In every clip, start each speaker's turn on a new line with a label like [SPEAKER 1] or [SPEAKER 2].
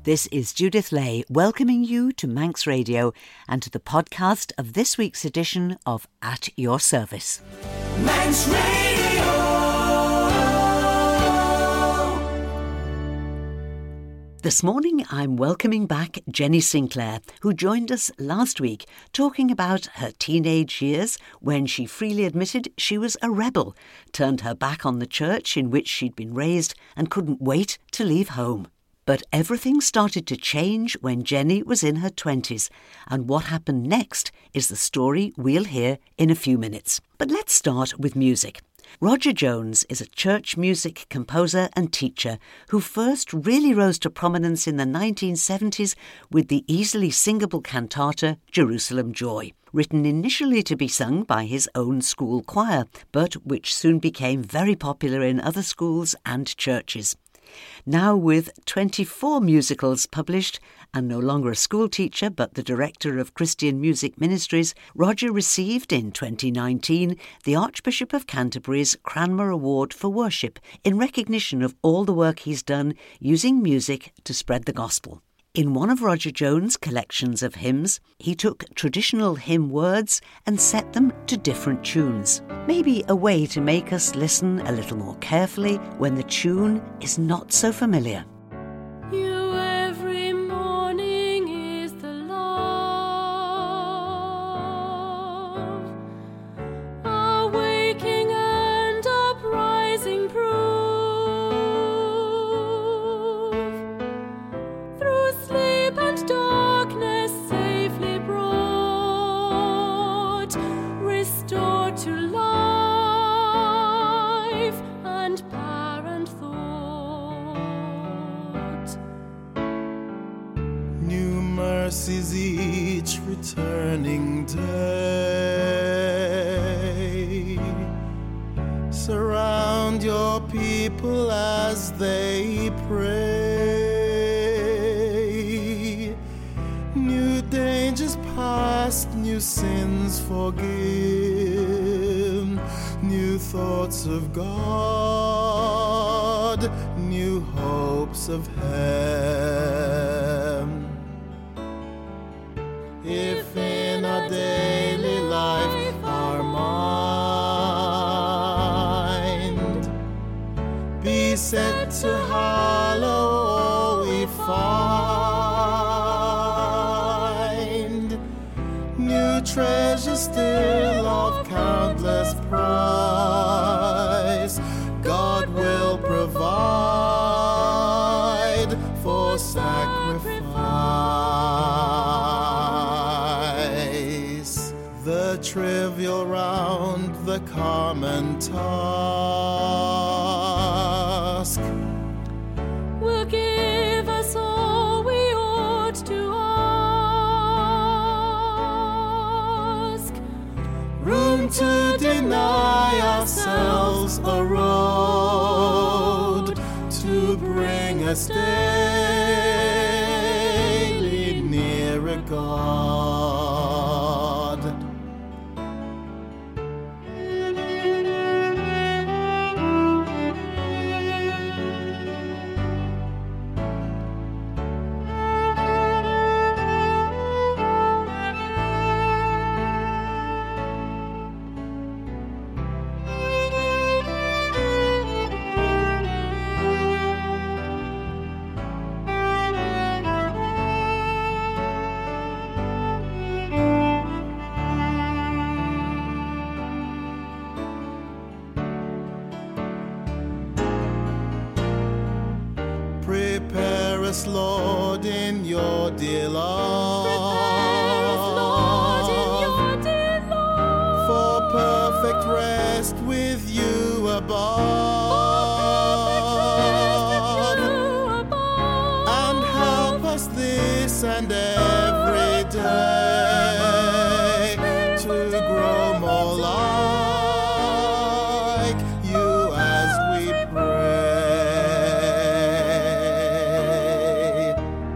[SPEAKER 1] This is Judith Lay welcoming you to Manx Radio and to the podcast of this week's edition of At Your Service.
[SPEAKER 2] Manx Radio.
[SPEAKER 1] This morning I'm welcoming back Jenny Sinclair, who joined us last week talking about her teenage years when she freely admitted she was a rebel, turned her back on the church in which she'd been raised and couldn't wait to leave home. But everything started to change when Jenny was in her 20s, and what happened next is the story we'll hear in a few minutes. But let's start with music. Roger Jones is a church music composer and teacher who first really rose to prominence in the 1970s with the easily singable cantata Jerusalem Joy, written initially to be sung by his own school choir, but which soon became very popular in other schools and churches. Now with 24 musicals published and no longer a school teacher but the director of Christian Music Ministries, Roger received in 2019 the Archbishop of Canterbury's Cranmer Award for Worship in recognition of all the work he's done using music to spread the gospel. In one of Roger Jones' collections of hymns, he took traditional hymn words and set them to different tunes. Maybe a way to make us listen a little more carefully when the tune is not so familiar.
[SPEAKER 3] You every morning is the love, our waking and uprising proof. Through sleep and darkness safely brought, restored to life and power and thought.
[SPEAKER 4] New mercies each returning day. Surround your people as they pray. New dangers past, new sins forgive. New thoughts of God, new hopes of heaven. If in our daily life our mind be set to hallow all we find, new treasures still of countless price, God will provide for sacrifice. The trivial round the common task
[SPEAKER 3] Will give us all we ought to ask.
[SPEAKER 4] room to deny ourselves a road to bring us daily nearer God. Prepare us, Lord, in your dear love.
[SPEAKER 3] Lord, in your dear love,
[SPEAKER 4] For perfect rest with you above. And help us this and every day to grow more like you as we pray.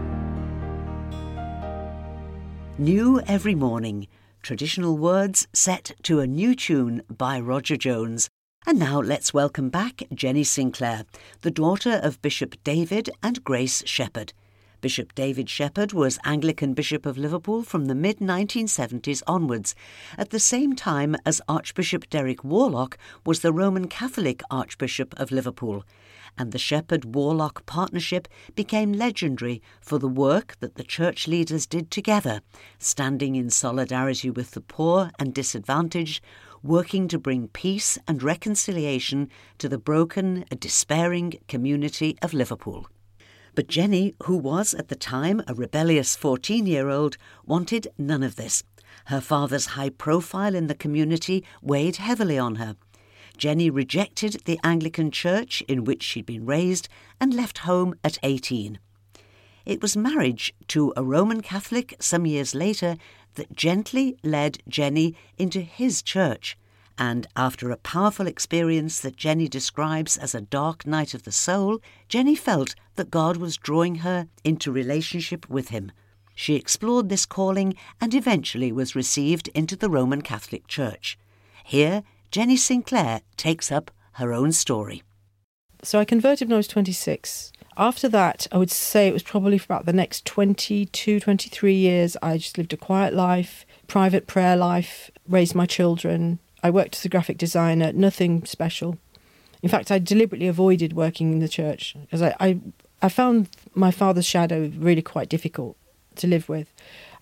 [SPEAKER 1] New every morning, traditional words set to a new tune by Roger Jones. And now let's welcome back Jenny Sinclair, the daughter of Bishop David and Grace Shepherd. Bishop David Shepherd was Anglican Bishop of Liverpool from the mid-1970s onwards, at the same time as Archbishop Derek Warlock was the Roman Catholic Archbishop of Liverpool, and the Shepherd-Warlock partnership became legendary for the work that the church leaders did together, standing in solidarity with the poor and disadvantaged, working to bring peace and reconciliation to the broken and despairing community of Liverpool. But Jenny, who was at the time a rebellious 14-year-old, wanted none of this. Her father's high profile in the community weighed heavily on her. Jenny rejected the Anglican church in which she'd been raised and left home at 18. It was marriage to a Roman Catholic some years later that gently led Jenny into his church. And after a powerful experience that Jenny describes as a dark night of the soul, Jenny felt that God was drawing her into relationship with him. She explored this calling and eventually was received into the Roman Catholic Church. Here, Jenny Sinclair takes up her own story.
[SPEAKER 5] So I converted when I was 26. After that, I would say it was probably for about the next 22, 23 years. I just lived a quiet life, private prayer life, raised my children. I worked as a graphic designer, nothing special. In fact, I deliberately avoided working in the church because I found my father's shadow really quite difficult to live with.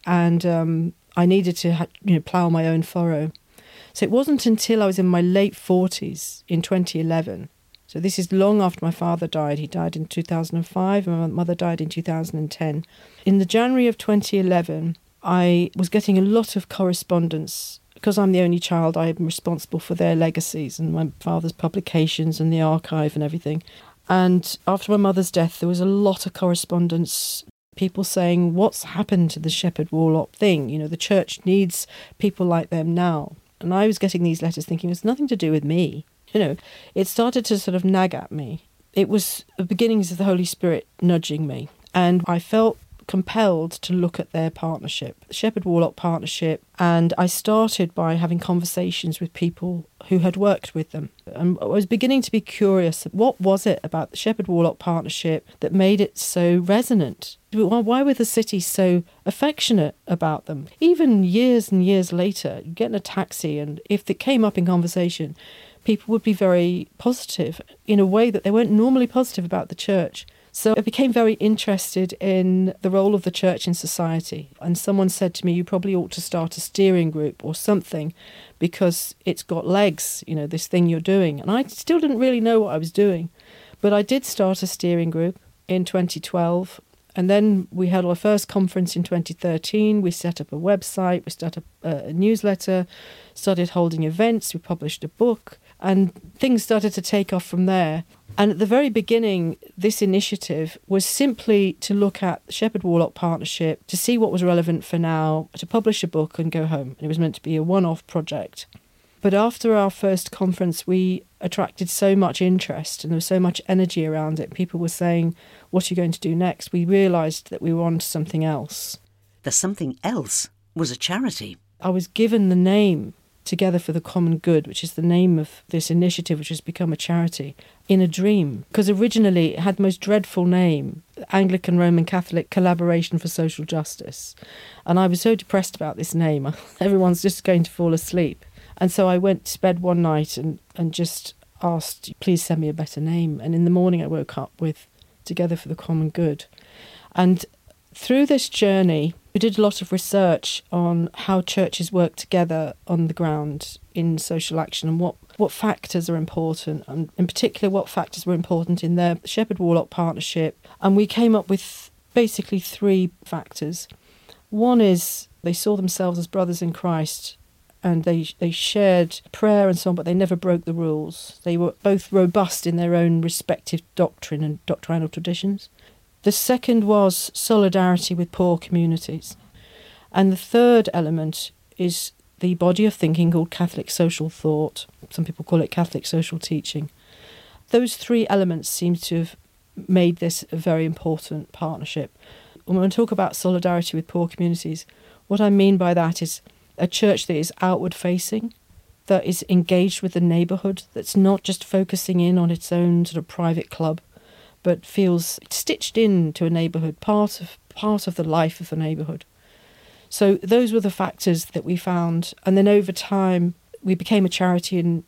[SPEAKER 5] And I needed to plough my own furrow. So it wasn't until I was in my late 40s in 2011. So this is long after my father died. He died in 2005 and my mother died in 2010. In the January of 2011, I was getting a lot of correspondence. Because I'm the only child, I am responsible for their legacies and my father's publications and the archive and everything. And after my mother's death, there was a lot of correspondence, people saying, what's happened to the Shepherd-Warlock thing? You know, the church needs people like them now. And I was getting these letters thinking, it's nothing to do with me. You know, it started to sort of nag at me. It was the beginnings of the Holy Spirit nudging me. And I felt compelled to look at their partnership, the Shepherd-Warlock partnership, and I started by having conversations with people who had worked with them. And I was beginning to be curious, what was it about the Shepherd-Warlock partnership that made it so resonant? Why were the cities so affectionate about them? Even years and years later, you get in a taxi and if it came up in conversation, people would be very positive in a way that they weren't normally positive about the church. So I became very interested in the role of the church in society. And someone said to me, you probably ought to start a steering group or something because it's got legs, you know, this thing you're doing. And I still didn't really know what I was doing. But I did start a steering group in 2012. And then we had our first conference in 2013. We set up a website, we started a newsletter, started holding events, we published a book. And things started to take off from there. And at the very beginning, this initiative was simply to look at the Shepherd-Warlock partnership, to see what was relevant for now, to publish a book and go home. And it was meant to be a one-off project. But after our first conference, we attracted so much interest and there was so much energy around it. People were saying, what are you going to do next? We realised that we were on to something else.
[SPEAKER 1] The something else was a charity.
[SPEAKER 5] I was given the name Together for the Common Good, which is the name of this initiative, which has become a charity, in a dream. Because originally it had the most dreadful name, Anglican Roman Catholic Collaboration for Social Justice. And I was so depressed about this name. Everyone's just going to fall asleep. And so I went to bed one night and just asked, please send me a better name. And in the morning I woke up with Together for the Common Good. And through this journey, we did a lot of research on how churches work together on the ground in social action and what factors are important, and in particular what factors were important in their Shepherd-Warlock partnership. And we came up with basically 3 factors. One is they saw themselves as brothers in Christ and they shared prayer and so on, but they never broke the rules. They were both robust in their own respective doctrine and doctrinal traditions. The second was solidarity with poor communities. And the third element is the body of thinking called Catholic social thought. Some people call it Catholic social teaching. Those 3 elements seem to have made this a very important partnership. When I talk about solidarity with poor communities, what I mean by that is a church that is outward facing, that is engaged with the neighbourhood, that's not just focusing in on its own sort of private club, but feels stitched into a neighbourhood, part of the life of the neighbourhood. So those were the factors that we found. And then over time, we became a charity in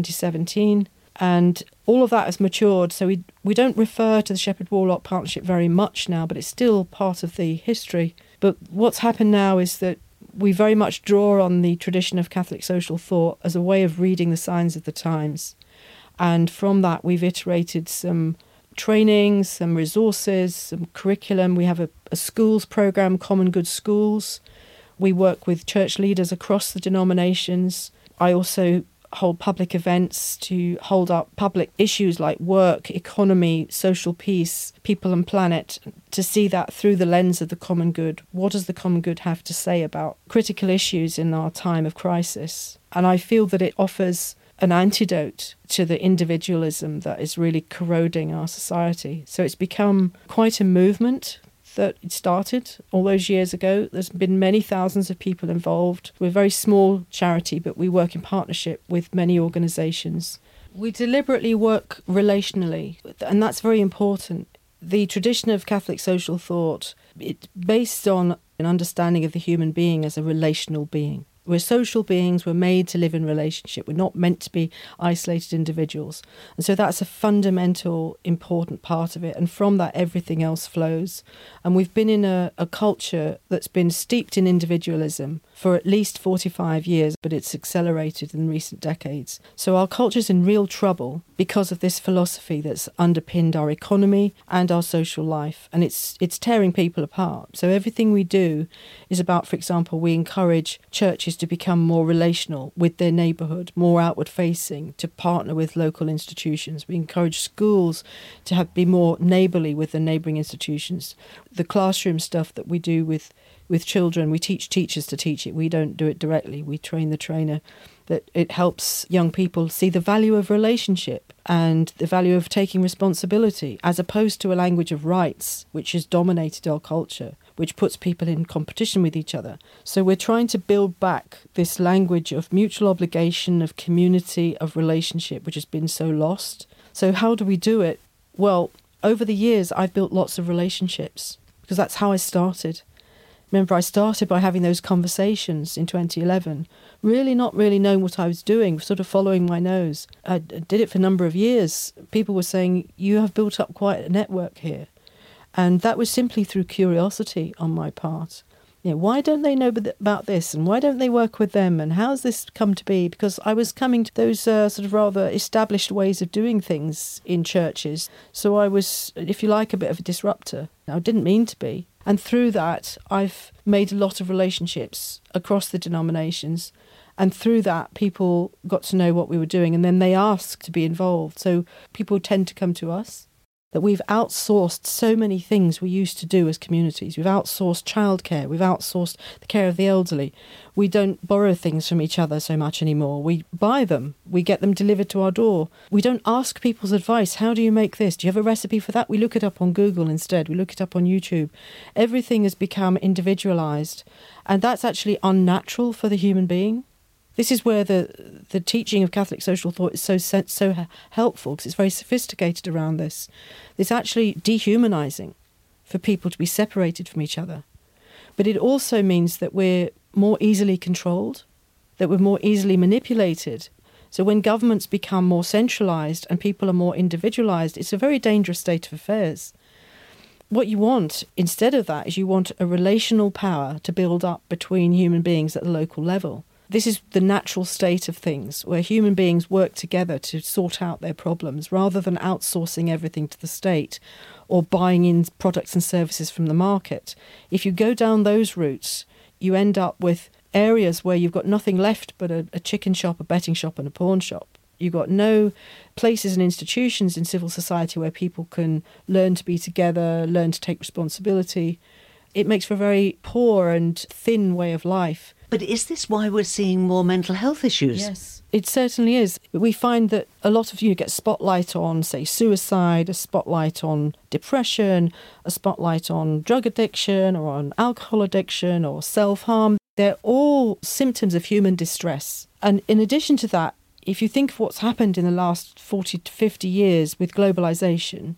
[SPEAKER 5] 2017, and all of that has matured. So we don't refer to the Shepherd Warlock Partnership very much now, but it's still part of the history. But what's happened now is that we very much draw on the tradition of Catholic social thought as a way of reading the signs of the times. And from that, we've iterated some training, some resources, some curriculum. We have a schools programme, Common Good Schools. We work with church leaders across the denominations. I also hold public events to hold up public issues like work, economy, social peace, people and planet, to see that through the lens of the common good. What does the common good have to say about critical issues in our time of crisis? And I feel that it offers an antidote to the individualism that is really corroding our society. So it's become quite a movement that it started all those years ago. There's been many thousands of people involved. We're a very small charity, but we work in partnership with many organisations. We deliberately work relationally, and that's very important. The tradition of Catholic social thought, it's based on an understanding of the human being as a relational being. We're social beings, we're made to live in relationship, we're not meant to be isolated individuals. And so that's a fundamental, important part of it. And from that, everything else flows. And we've been in a culture that's been steeped in individualism for at least 45 years, but it's accelerated in recent decades. So our culture's in real trouble because of this philosophy that's underpinned our economy and our social life. And it's tearing people apart. So everything we do is about, for example, we encourage churches to become more relational with their neighbourhood, more outward facing, to partner with local institutions. We encourage schools to be more neighbourly with the neighbouring institutions. The classroom stuff that we do with children, we teach teachers to teach it. We don't do it directly. We train the trainer. That it helps young people see the value of relationship and the value of taking responsibility, as opposed to a language of rights, which has dominated our culture, which puts people in competition with each other. So we're trying to build back this language of mutual obligation, of community, of relationship, which has been so lost. So how do we do it? Well, over the years, I've built lots of relationships because that's how I started. Remember, I started by having those conversations in 2011, not really knowing what I was doing, sort of following my nose. I did it for a number of years. People were saying, you have built up quite a network here. And that was simply through curiosity on my part. You know, why don't they know about this? And why don't they work with them? And how has this come to be? Because I was coming to those sort of rather established ways of doing things in churches. So I was, if you like, a bit of a disruptor. I didn't mean to be. And through that, I've made a lot of relationships across the denominations. And through that, people got to know what we were doing. And then they asked to be involved. So people tend to come to us. That we've outsourced so many things we used to do as communities. We've outsourced childcare. We've outsourced the care of the elderly. We don't borrow things from each other so much anymore. We buy them. We get them delivered to our door. We don't ask people's advice. How do you make this? Do you have a recipe for that? We look it up on Google instead. We look it up on YouTube. Everything has become individualised. And that's actually unnatural for the human being. This is where the teaching of Catholic social thought is so helpful, because it's very sophisticated around this. It's actually dehumanising for people to be separated from each other. But it also means that we're more easily controlled, that we're more easily manipulated. So when governments become more centralised and people are more individualised, it's a very dangerous state of affairs. What you want instead of that is you want a relational power to build up between human beings at the local level. This is the natural state of things, where human beings work together to sort out their problems rather than outsourcing everything to the state or buying in products and services from the market. If you go down those routes, you end up with areas where you've got nothing left but a chicken shop, a betting shop and a pawn shop. You've got no places and institutions in civil society where people can learn to be together, learn to take responsibility. It makes for a very poor and thin way of life.
[SPEAKER 1] But is this why we're seeing more mental health issues?
[SPEAKER 5] Yes, it certainly is. We find that a lot of you get spotlight on, say, suicide, a spotlight on depression, a spotlight on drug addiction or on alcohol addiction or self-harm. They're all symptoms of human distress. And in addition to that, if you think of what's happened in the last 40 to 50 years with globalisation,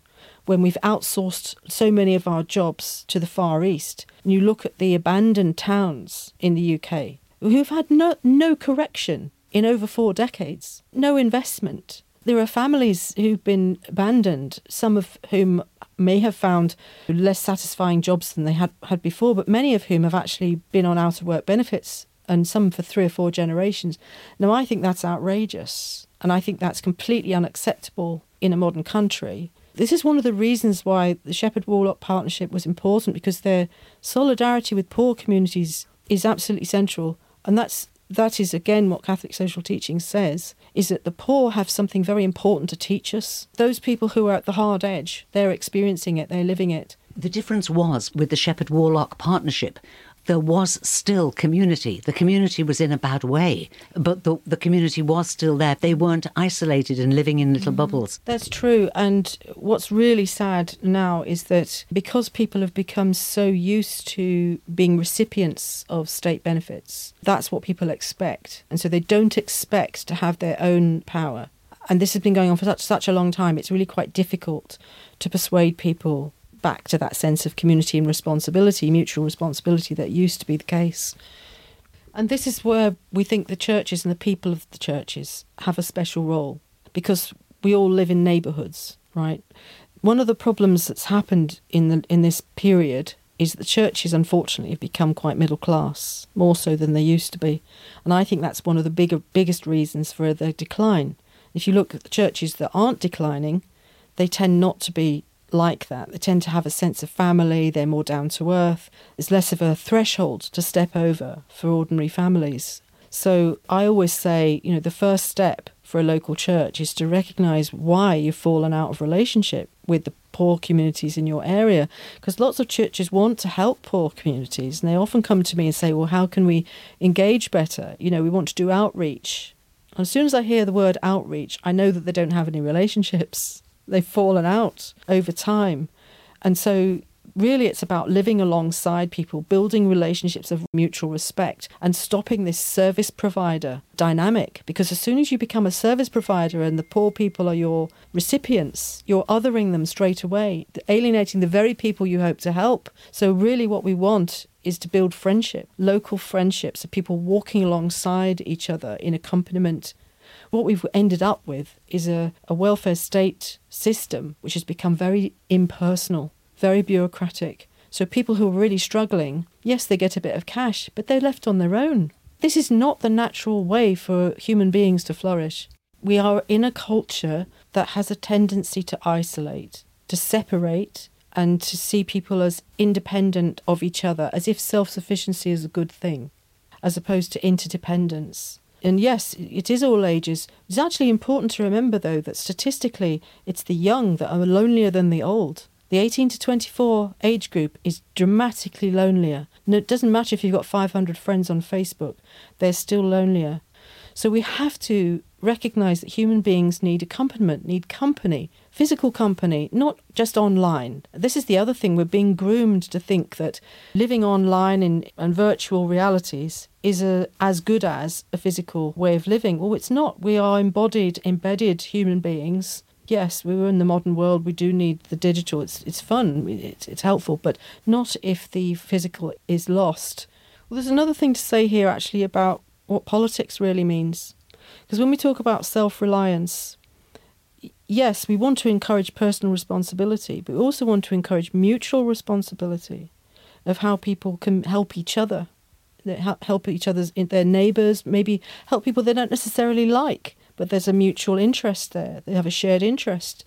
[SPEAKER 5] when we've outsourced so many of our jobs to the Far East. And you look at the abandoned towns in the UK who've had no correction in over 4 decades, no investment. There are families who've been abandoned, some of whom may have found less satisfying jobs than they had before, but many of whom have actually been on out-of-work benefits, and some for 3 or 4 generations. Now, I think that's outrageous, and I think that's completely unacceptable in a modern country. This is one of the reasons why the Shepherd Warlock Partnership was important, because their solidarity with poor communities is absolutely central, and that is, again, what Catholic social teaching says, is that the poor have something very important to teach us. Those people who are at the hard edge, they're experiencing it, they're living it.
[SPEAKER 1] The difference was, with the Shepherd Warlock Partnership, there was still community. The community was in a bad way, but the community was still there. They weren't isolated and living in little bubbles.
[SPEAKER 5] That's true. And what's really sad now is that because people have become so used to being recipients of state benefits, that's what people expect. And so they don't expect to have their own power. And this has been going on for such a long time. It's really quite difficult to persuade people back to that sense of community and responsibility, mutual responsibility that used to be the case. And this is where we think the churches and the people of the churches have a special role, because we all live in neighbourhoods, right? One of the problems that's happened in this period is that the churches, unfortunately, have become quite middle class, more so than they used to be. And I think that's one of the biggest reasons for the decline. If you look at the churches that aren't declining, they tend not to be like that. They tend to have a sense of family, they're more down to earth. There's less of a threshold to step over for ordinary families. So I always say, the first step for a local church is to recognise why you've fallen out of relationship with the poor communities in your area. Because lots of churches want to help poor communities, and they often come to me and say, well, how can we engage better? We want to do outreach. And as soon as I hear the word outreach, I know that they don't have any relationships. They've fallen out over time. And so really it's about living alongside people, building relationships of mutual respect, and stopping this service provider dynamic. Because as soon as you become a service provider and the poor people are your recipients, you're othering them straight away, alienating the very people you hope to help. So really what we want is to build friendship, local friendships of people walking alongside each other in accompaniment. What we've ended up with is a welfare state system which has become very impersonal, very bureaucratic. So people who are really struggling, yes, they get a bit of cash, but they're left on their own. This is not the natural way for human beings to flourish. We are in a culture that has a tendency to isolate, to separate, and to see people as independent of each other, as if self-sufficiency is a good thing, as opposed to interdependence. And yes, it is all ages. It's actually important to remember, though, that statistically, it's the young that are lonelier than the old. The 18 to 24 age group is dramatically lonelier. And it doesn't matter if you've got 500 friends on Facebook, they're still lonelier. So we have to recognise that human beings need accompaniment, need company, physical company, not just online. This is the other thing. We're being groomed to think that living online and virtual realities is as good as a physical way of living. Well, it's not. We are embedded human beings. Yes, we're in the modern world. We do need the digital. It's fun. It's helpful, but not if the physical is lost. Well, there's another thing to say here, actually, about what politics really means. Because when we talk about self-reliance, yes, we want to encourage personal responsibility, but we also want to encourage mutual responsibility of how people can help each other, help each other's their neighbours, maybe help people they don't necessarily like, but there's a mutual interest there. They have a shared interest.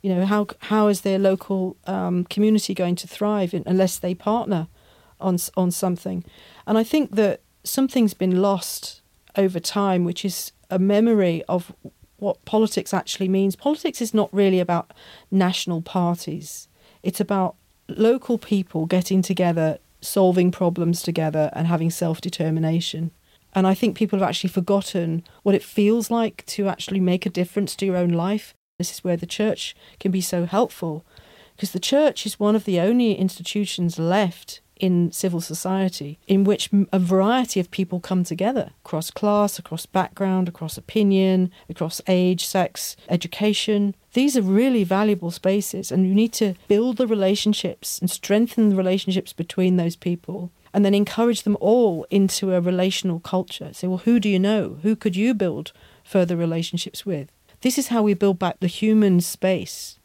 [SPEAKER 5] How is their local community going to thrive unless they partner on something? And I think that something's been lost over time, which is a memory of what politics actually means. Politics is not really about national parties. It's about local people getting together, solving problems together and having self-determination. And I think people have actually forgotten what it feels like to actually make a difference to your own life. This is where the church can be so helpful, because the church is one of the only institutions left in civil society in which a variety of people come together across class, across background, across opinion, across age, sex, education. These are really valuable spaces, and you need to build the relationships and strengthen the relationships between those people, and then encourage them all into a relational culture. Say, well, who do you know? Who could you build further relationships with? This is how we build back the human space.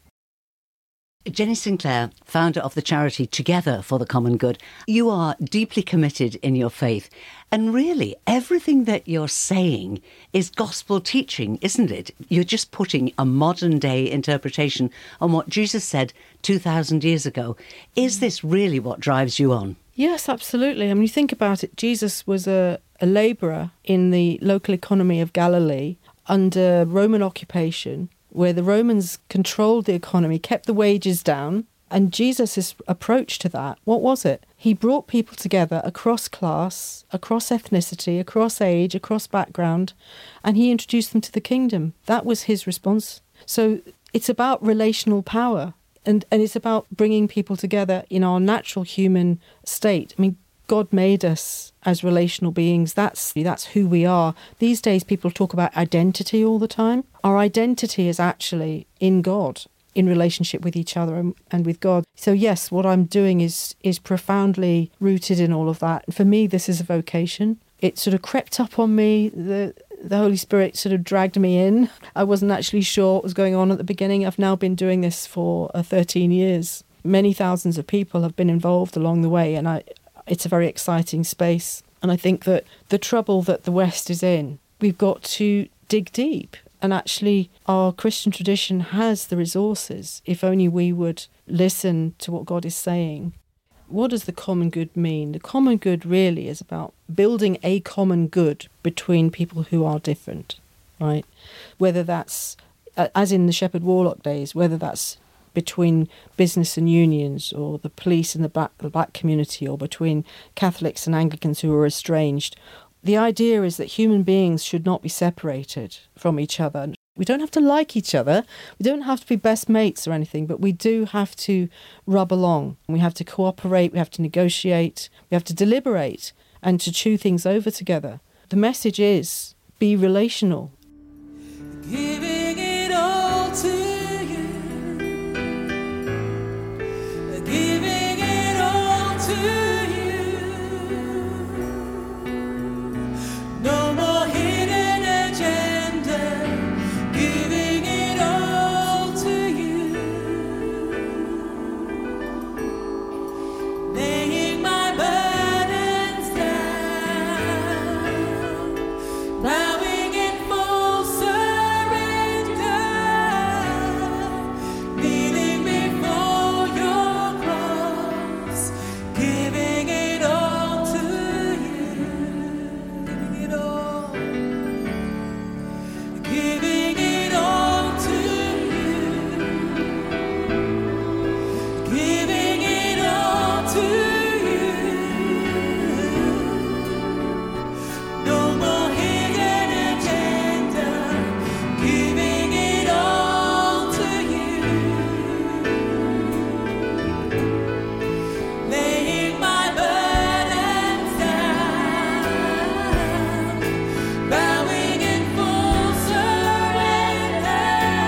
[SPEAKER 1] Jenny Sinclair, founder of the charity Together for the Common Good, you are deeply committed in your faith. And really, everything that you're saying is gospel teaching, isn't it? You're just putting a modern day interpretation on what Jesus said 2,000 years ago. Is this really what drives you on?
[SPEAKER 5] Yes, absolutely. I mean, you think about it, Jesus was a labourer in the local economy of Galilee under Roman occupation, where the Romans controlled the economy, kept the wages down, and Jesus' approach to that, what was it? He brought people together across class, across ethnicity, across age, across background, and he introduced them to the kingdom. That was his response. So it's about relational power, and it's about bringing people together in our natural human state. I mean, God made us as relational beings. That's who we are. These days, people talk about identity all the time. Our identity is actually in God, in relationship with each other and with God. So yes, what I'm doing is profoundly rooted in all of that. And for me, this is a vocation. It sort of crept up on me. The Holy Spirit sort of dragged me in. I wasn't actually sure what was going on at the beginning. I've now been doing this for 13 years. Many thousands of people have been involved along the way, and it's a very exciting space. And I think that the trouble that the West is in, we've got to dig deep. And actually, our Christian tradition has the resources, if only we would listen to what God is saying. What does the common good mean? The common good really is about building a common good between people who are different, right? Whether that's, as in the Shepherd Warlock days, whether that's between business and unions, or the police and the black community, or between Catholics and Anglicans who are estranged. The idea is that human beings should not be separated from each other. We don't have to like each other. We don't have to be best mates or anything, but we do have to rub along. We have to cooperate. We have to negotiate. We have to deliberate and to chew things over together. The message is be relational.
[SPEAKER 2] Giving it all to you. Giving it all to you. No more hidden agenda. Giving it all to you. Laying my burdens down. Bowing in full surrender. Kneeling before your cross. Giving it all to you. Giving it all. Giving it all to you. Giving it all to you. No more hidden agenda. Giving it all to you. Laying my burdens down. Bowing in full surrender.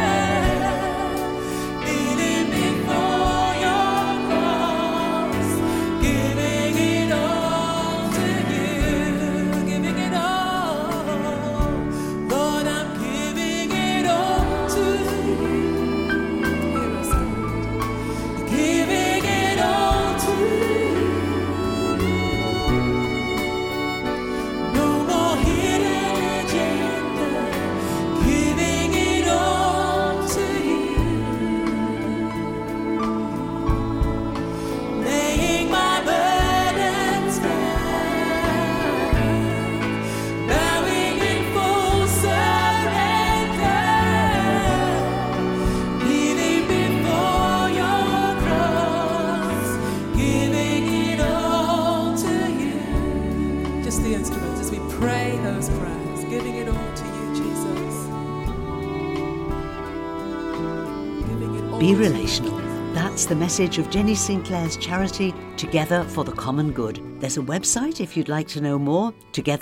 [SPEAKER 2] Kneeling before your cross. Giving it all to you. Giving it all. Lord, I'm giving it all to you. Hear us, Lord. Giving it all to you. No more hidden agenda. Giving it all to you. Laying my burdens down. Bowing in full surrender. Kneeling before your cross. Giving it all to you. Just the instruments as we pray those prayers. Giving it all to you, Jesus. Giving it all
[SPEAKER 1] Be
[SPEAKER 2] to you.
[SPEAKER 1] relational. That's It's the message of Jenny Sinclair's charity, Together for the Common Good. There's a website if you'd like to know more,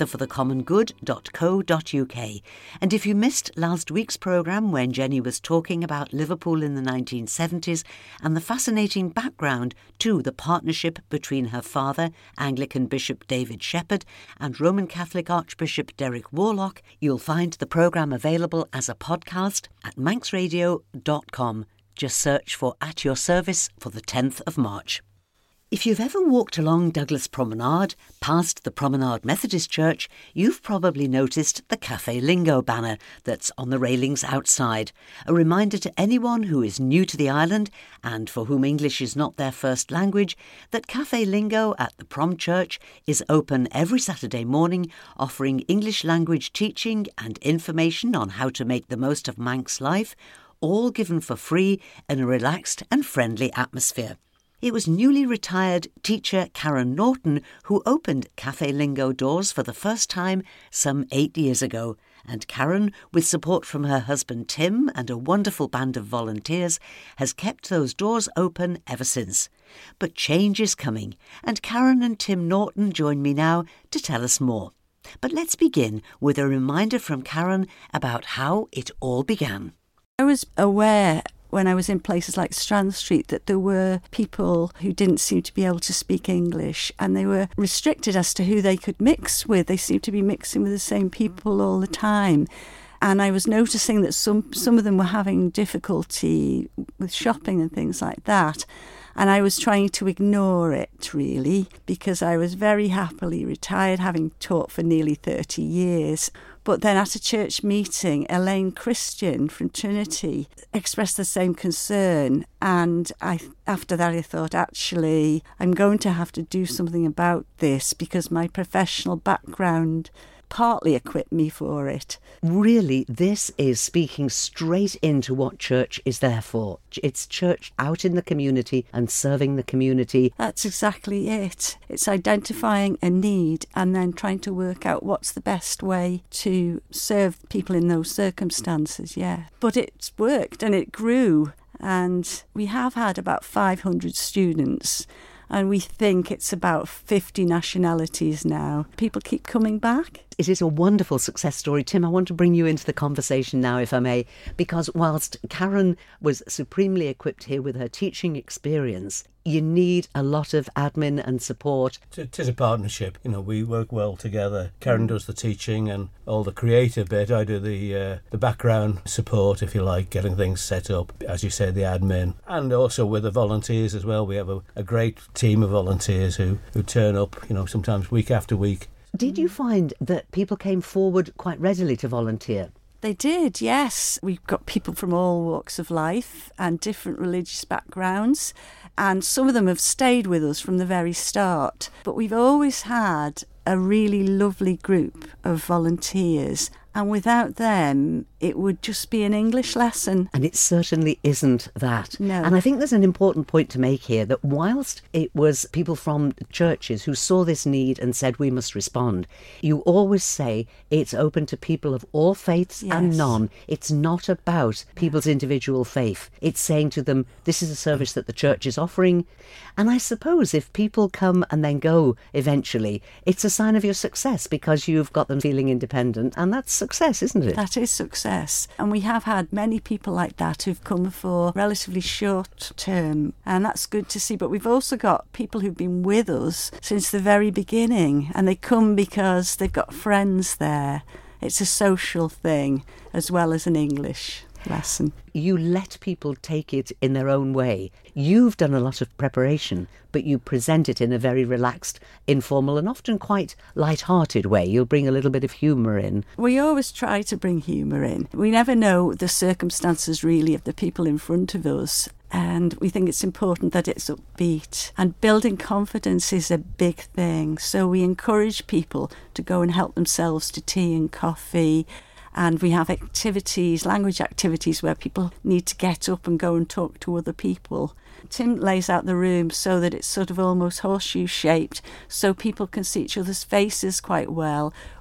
[SPEAKER 1] togetherforthecommongood.co.uk. And if you missed last week's programme when Jenny was talking about Liverpool in the 1970s and the fascinating background to the partnership between her father, Anglican Bishop David Shepherd, and Roman Catholic Archbishop Derek Warlock, you'll find the programme available as a podcast at manxradio.com. Just search for At Your Service for the 10th of March. If you've ever walked along Douglas Promenade, past the Promenade Methodist Church, you've probably noticed the Cafe Lingo banner that's on the railings outside. A reminder to anyone who is new to the island and for whom English is not their first language that Cafe Lingo at the Prom Church is open every Saturday morning, offering English language teaching and information on how to make the most of Manx life, all given for free in a relaxed and friendly atmosphere. It was newly retired teacher Karen Norton who opened Cafe Lingo doors for the first time some 8 years ago, and Karen, with support from her husband Tim and a wonderful band of volunteers, has kept those doors open ever since. But change is coming, and Karen and Tim Norton join me now to tell us more. But let's begin with a reminder from Karen about how it all began.
[SPEAKER 6] I was aware when I was in places like Strand Street that there were people who didn't seem to be able to speak English, and they were restricted as to who they could mix with. They seemed to be mixing with the same people all the time. And I was noticing that some of them were having difficulty with shopping and things like that. And I was trying to ignore it, really, because I was very happily retired, having taught for nearly 30 years. But then at a church meeting, Elaine Christian from Trinity expressed the same concern. And after that, I thought, actually, I'm going to have to do something about this because my professional background partly equipped me for it.
[SPEAKER 1] Really, this is speaking straight into what church is there for. It's church out in the community and serving the community.
[SPEAKER 6] That's exactly it. It's identifying a need and then trying to work out what's the best way to serve people in those circumstances, yeah. But it's worked and it grew, and we have had about 500 students. And we think it's about 50 nationalities now. People keep coming back.
[SPEAKER 1] It is a wonderful success story. Tim, I want to bring you into the conversation now, if I may, because whilst Karen was supremely equipped here with her teaching experience, you need a lot of admin and support.
[SPEAKER 7] It is a partnership. You know, we work well together. Karen does the teaching and all the creative bit. I do the background support, if you like, getting things set up, as you say, the admin. And also with the volunteers as well. We have a great team of volunteers who turn up, you know, sometimes week after week.
[SPEAKER 1] Did you find that people came forward quite readily to volunteer?
[SPEAKER 6] They did, yes. We've got people from all walks of life and different religious backgrounds, and some of them have stayed with us from the very start. But we've always had a really lovely group of volunteers, and without them, it would just be an English lesson.
[SPEAKER 1] And it certainly isn't that.
[SPEAKER 6] No.
[SPEAKER 1] And I think there's an important point to make here, that whilst it was people from churches who saw this need and said we must respond, you always say it's open to people of all faiths and none. It's not about people's individual faith. It's saying to them, this is a service that the church is offering. And I suppose if people come and then go eventually, it's a sign of your success because you've got them feeling independent. And that's success, isn't it?
[SPEAKER 6] That is success. And we have had many people like that who've come for relatively short term, and that's good to see. But we've also got people who've been with us since the very beginning, and they come because they've got friends there. It's a social thing as well as an English lesson.
[SPEAKER 1] You let people take it in their own way. You've done a lot of preparation, but you present it in a very relaxed, informal and often quite light-hearted way. You'll bring a little bit of humour in.
[SPEAKER 6] We always try to bring humour in. We never know the circumstances really of the people in front of us, and we think it's important that it's upbeat. And building confidence is a big thing, so we encourage people to go and help themselves to tea and coffee. And we have activities, language activities, where people need to get up and go and talk to other people. Tim lays out the room so that it's sort of almost horseshoe shaped, so people can see each other's faces quite well.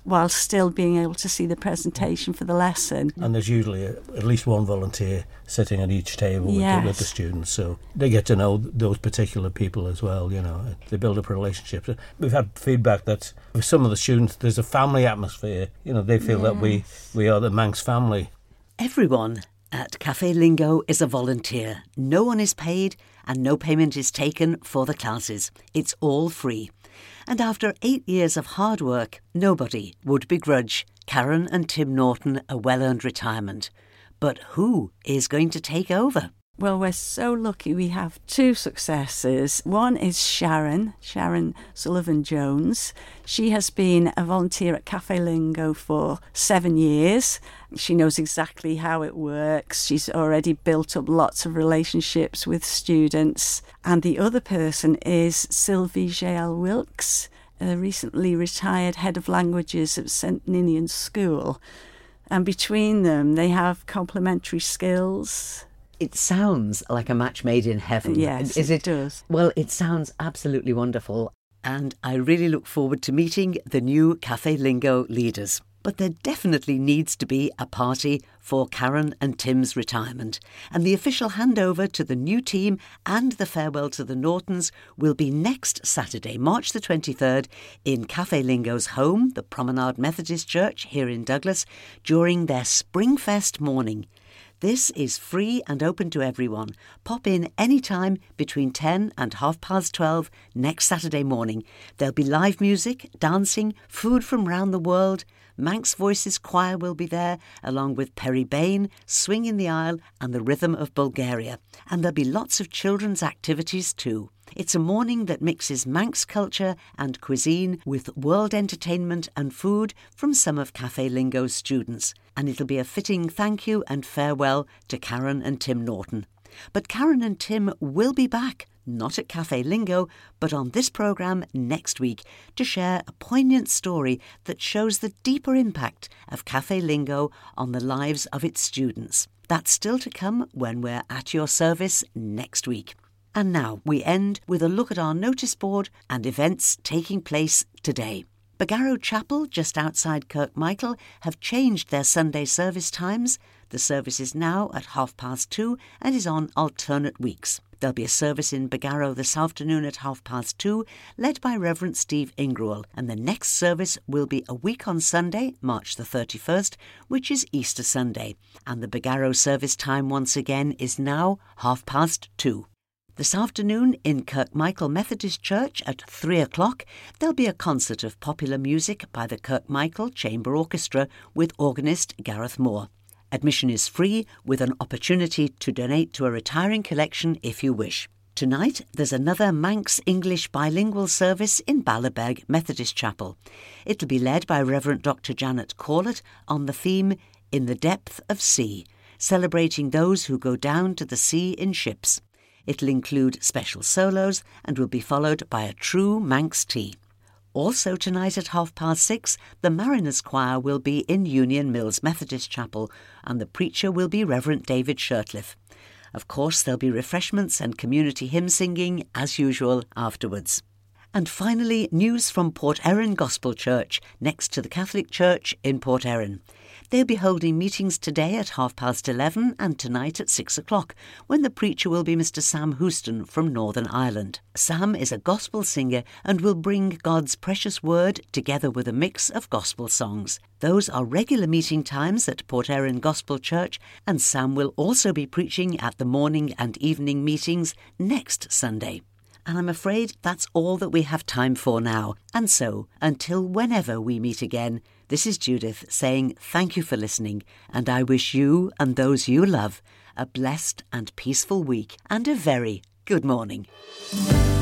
[SPEAKER 6] while still being able to see the presentation for the lesson.
[SPEAKER 7] And there's usually at least one volunteer sitting at each table with the students, so they get to know those particular people as well, you know. They build up relationships. We've had feedback that with some of the students, there's a family atmosphere. You know, they feel that we are the Manx family.
[SPEAKER 1] Everyone at Cafe Lingo is a volunteer. No one is paid and no payment is taken for the classes. It's all free. And after 8 years of hard work, nobody would begrudge Karen and Tim Norton a well-earned retirement. But who is going to take over?
[SPEAKER 6] Well, we're so lucky we have two successors. One is Sharon Sullivan-Jones. She has been a volunteer at Cafe Lingo for 7 years. She knows exactly how it works. She's already built up lots of relationships with students. And the other person is Sylvie J.L. Wilkes, a recently retired head of languages at St Ninian School. And between them, they have complementary skills.
[SPEAKER 1] It sounds like a match made in heaven.
[SPEAKER 6] Yes, it does.
[SPEAKER 1] Well, it sounds absolutely wonderful. And I really look forward to meeting the new Cafe Lingo leaders. But there definitely needs to be a party for Karen and Tim's retirement. And the official handover to the new team and the farewell to the Nortons will be next Saturday, March the 23rd, in Cafe Lingo's home, the Promenade Methodist Church here in Douglas, during their Springfest morning. This is free and open to everyone. Pop in any time between 10 and 12:30 next Saturday morning. There'll be live music, dancing, food from round the world. Manx Voices Choir will be there, along with Perry Bain, Swing in the Aisle and the Rhythm of Bulgaria. And there'll be lots of children's activities too. It's a morning that mixes Manx culture and cuisine with world entertainment and food from some of Cafe Lingo's students. And it'll be a fitting thank you and farewell to Karen and Tim Norton. But Karen and Tim will be back, not at Cafe Lingo, but on this programme next week to share a poignant story that shows the deeper impact of Cafe Lingo on the lives of its students. That's still to come when we're at your service next week. And now we end with a look at our notice board and events taking place today. Bagarrow Chapel, just outside Kirkmichael, have changed their Sunday service times. The service is now at 2:30 and is on alternate weeks. There'll be a service in Bagarrow this afternoon at 2:30, led by Reverend Steve Ingruel, and the next service will be a week on Sunday, March the 31st, which is Easter Sunday. And the Bagarrow service time once again is now 2:30. This afternoon in Kirkmichael Methodist Church at 3 o'clock, there'll be a concert of popular music by the Kirkmichael Chamber Orchestra with organist Gareth Moore. Admission is free, with an opportunity to donate to a retiring collection if you wish. Tonight, there's another Manx English bilingual service in Ballabeg Methodist Chapel. It'll be led by Reverend Dr. Janet Corlett on the theme In the Depth of Sea, celebrating those who go down to the sea in ships. It'll include special solos and will be followed by a true Manx tea. Also tonight at 6:30, the Mariners Choir will be in Union Mills Methodist Chapel and the preacher will be Reverend David Shirtliff. Of course, there'll be refreshments and community hymn singing as usual afterwards. And finally, news from Port Erin Gospel Church, next to the Catholic Church in Port Erin. They'll be holding meetings today at 11:30 and tonight at 6 o'clock, when the preacher will be Mr. Sam Houston from Northern Ireland. Sam is a gospel singer and will bring God's precious word together with a mix of gospel songs. Those are regular meeting times at Port Erin Gospel Church, and Sam will also be preaching at the morning and evening meetings next Sunday. And I'm afraid that's all that we have time for now. And so, until whenever we meet again, this is Judith saying thank you for listening, and I wish you and those you love a blessed and peaceful week and a very good morning.